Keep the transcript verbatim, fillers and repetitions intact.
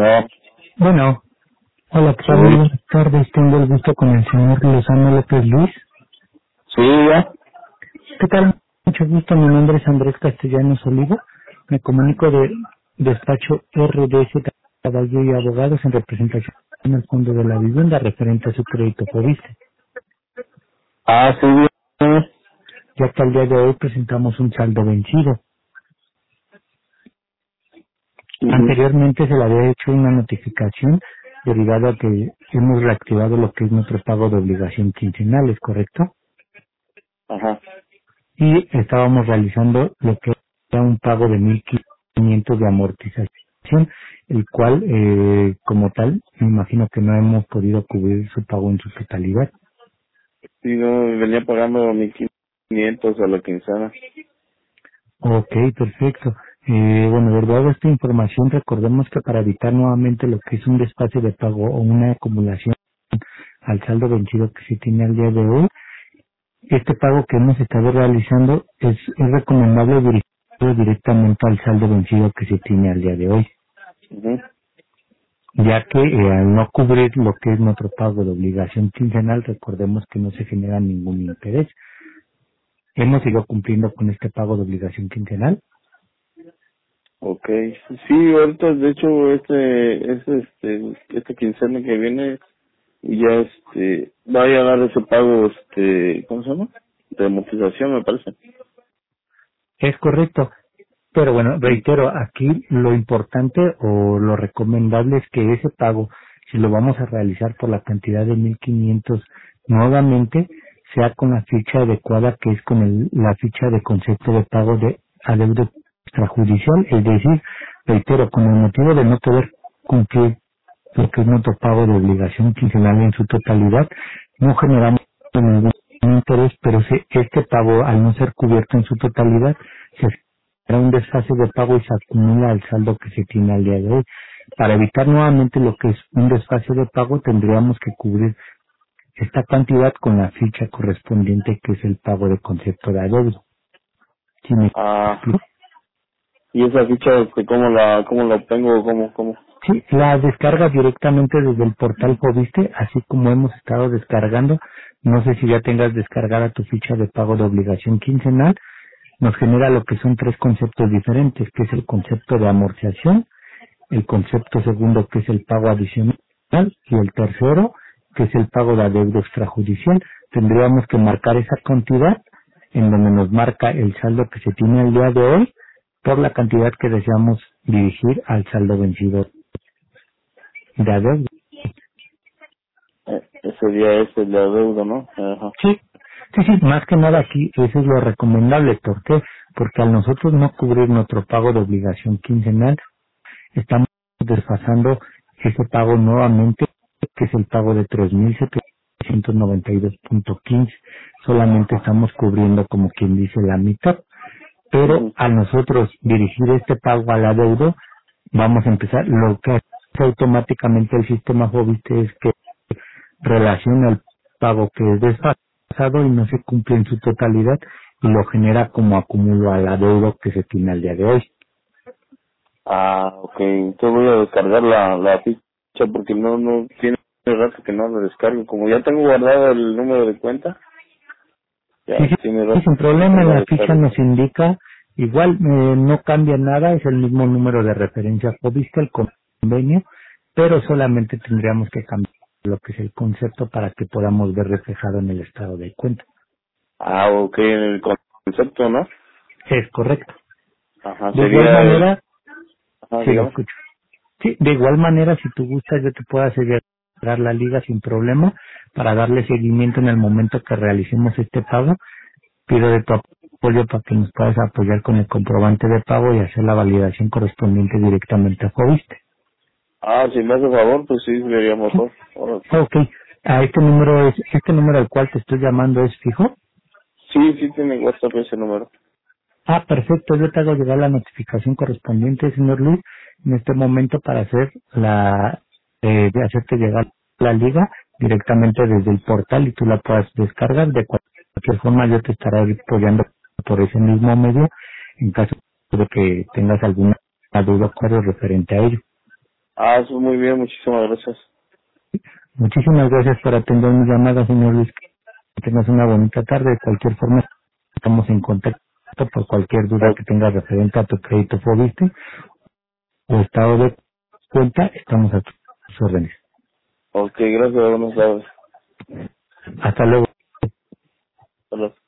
No, Bueno, hola, ¿qué tal? Muy sí, buenas tardes. Tengo el gusto con el señor Lozano López Luis. sí, ya. ¿Qué tal? Mucho gusto. Mi nombre es Andrés Castellanos Oliva. Me comunico de despacho R D S Caballo y Abogados en representación del Fondo de la Vivienda referente a su crédito Fobiste. Ah, sí, bien. Ya hasta el día de hoy presentamos un saldo vencido. Ujú. Anteriormente se le había hecho una notificación derivada a que hemos reactivado lo que es nuestro pago de obligación quincenal, ¿es correcto? Ajá. Y estábamos realizando lo que era un pago de mil quinientos de amortización, el cual, eh, como tal, me imagino que no hemos podido cubrir su pago en su totalidad. Sí, no, venía pagando mil quinientos a la quincena. Ok, perfecto. Eh, bueno, verdad, esta información, recordemos que para evitar nuevamente lo que es un desfase de pago o una acumulación al saldo vencido que se tiene al día de hoy, este pago que hemos estado realizando es, es recomendable dirigirlo directamente al saldo vencido que se tiene al día de hoy, Ujú. ya que eh, al no cubrir lo que es nuestro pago de obligación quincenal, recordemos que no se genera ningún interés. Hemos ido cumpliendo con este pago de obligación quincenal. Ok. Sí, ahorita, de hecho, este, este, este, este quincena que viene, ya, este, vaya a dar ese pago, este, ¿cómo se llama? De amortización, me parece. Es correcto, pero bueno, Sí. reitero, aquí lo importante o lo recomendable es que ese pago, si lo vamos a realizar por la cantidad de mil quinientos nuevamente, sea con la ficha adecuada, que es con el- la ficha de concepto de pago de adeudo extrajudicial, es decir, reitero, con el motivo de no poder cumplir lo que es nuestro pago de obligación quincenal en su totalidad, no generamos ningún interés, pero si este pago, al no ser cubierto en su totalidad, se genera un desfase de pago y se acumula al saldo que se tiene al día de hoy. Para evitar nuevamente lo que es un desfase de pago, tendríamos que cubrir esta cantidad con la ficha correspondiente, que es el pago de concepto de adeudo. ¿Sí me Ah, explico? y esa ficha, este, ¿cómo la, cómo la obtengo? ¿Cómo, cómo? Sí, la descarga directamente desde el portal Fobiste, así como hemos estado descargando. No sé si ya tengas descargada tu ficha de pago de obligación quincenal. Nos genera lo que son tres conceptos diferentes, que es el concepto de amortización, el concepto segundo, que es el pago adicional, y el tercero, que es el pago de adeudo extrajudicial. Tendríamos que marcar esa cantidad en donde nos marca el saldo que se tiene el día de hoy por la cantidad que deseamos dirigir al saldo vencido de adeudo. Eh, ese día es el de adeudo, ¿no? Ajá. Sí, sí, sí, más que nada aquí eso es lo recomendable. ¿Por qué? Porque al nosotros no cubrir nuestro pago de obligación quincenal, estamos desfasando ese pago nuevamente, que es el pago de tres mil setecientos noventa y dos punto quince. Solamente estamos cubriendo, como quien dice, la mitad. Pero Ujú. al nosotros dirigir este pago al adeudo, vamos a empezar. Lo que hace automáticamente el sistema Fobiste es que relaciona el pago que es desfasado y no se cumple en su totalidad y lo genera como acumulo al adeudo que se tiene al día de hoy. Ah, ok. Entonces voy a descargar la, la ficha porque no, no tiene rato que no la descargo. Como ya tengo guardado el número de cuenta, Sí, ya sí, tiene sí, rato sin que problema, en no la ficha descargo. nos indica, igual eh, no cambia nada, es el mismo número de referencia Fobiste, el convenio, pero solamente tendríamos que cambiar lo que es el concepto para que podamos ver reflejado en el estado de cuenta. Ah, ok, en el concepto, ¿no? Es correcto. Ajá, De igual sería el... manera, Ajá, sí lo dígame. escucho. Sí, de igual manera, si tú gustas, yo te puedo hacer llegar la liga sin problema para darle seguimiento en el momento que realicemos este pago. Pido de tu apoyo para que nos puedas apoyar con el comprobante de pago y hacer la validación correspondiente directamente a Fobiste. Ah, si me hace favor, pues sí, sería mejor. Ahora, Ok, a este número es, este número al cual te estoy llamando es fijo. sí, sí tiene WhatsApp ese número. Ah, perfecto, yo te hago llegar la notificación correspondiente, señor Luis, en este momento para hacer la, eh, de hacerte llegar la liga directamente desde el portal y tú la puedas descargar. De cualquier forma, yo te estaré apoyando por ese mismo medio en caso de que tengas alguna duda o referente a ello. Ah, eso muy bien, muchísimas gracias. Muchísimas gracias por atender mi llamada, señor Luis. Que tengas una bonita tarde. De cualquier forma, estamos en contacto por cualquier duda O- que tengas referente a tu crédito Fobiste o estado de cuenta. Estamos a tus órdenes. ok, gracias, buenas tardes. Hasta luego. Hasta luego.